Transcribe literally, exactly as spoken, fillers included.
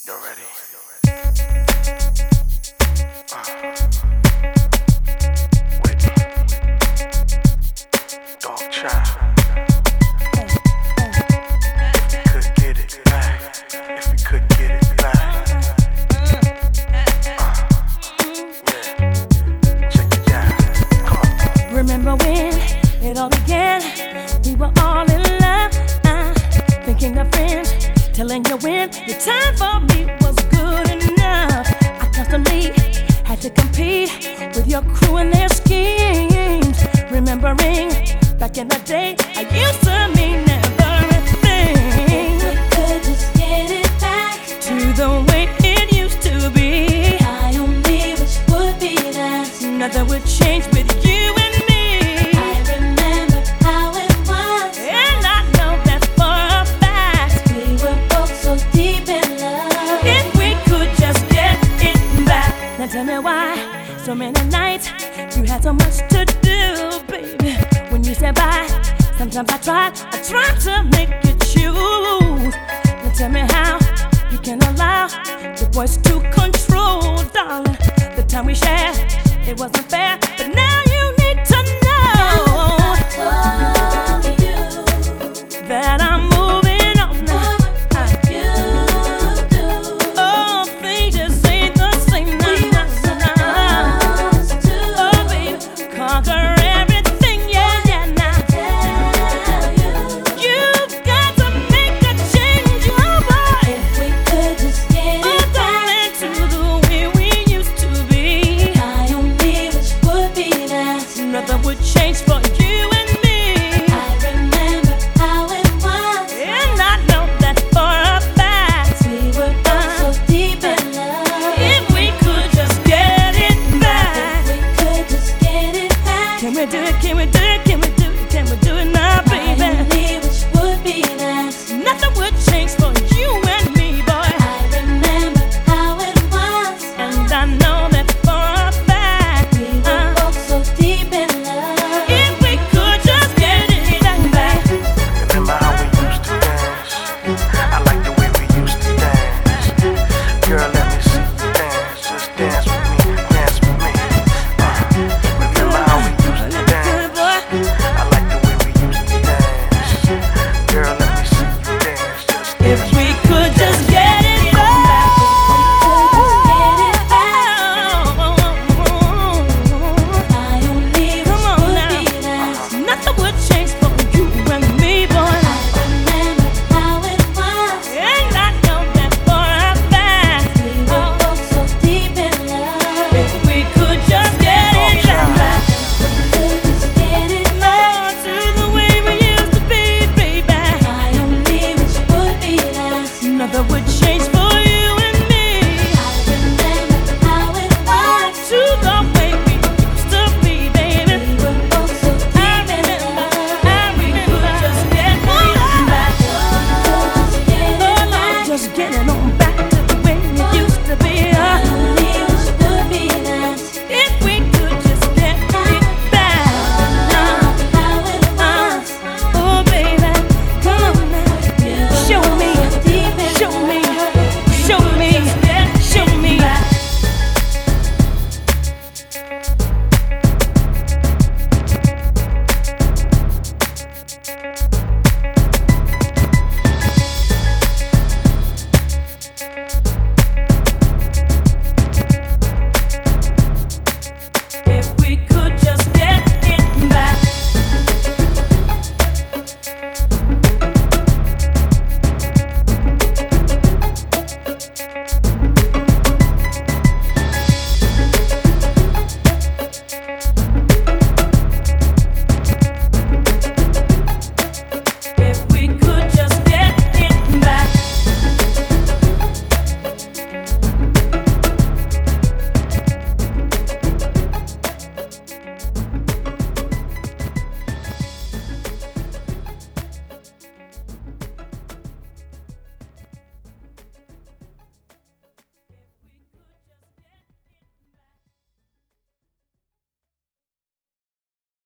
You ready? Uh. Whitney. Dog Child. If we could get it back. If we could get it back. Uh. Yeah. Check it out. Come on. Remember when it all began? We were all in love. Uh, thinking a friend, telling you when the time for me was good enough. I constantly had to compete with your crew and their schemes. Remembering back in the day, I used to mean everything. If we could just get it back to the way it used to be, I only wish would be that nothing would change with you and me. I remember how it was, And I know that for a fact. we were both so deep in love. If we could just get it back. Now tell me why so many nights you had so much to do, baby. When you said bye, sometimes I tried, I tried to make you choose. Now tell me how you can allow your voice to control, darling. The time we shared, it wasn't fair, but now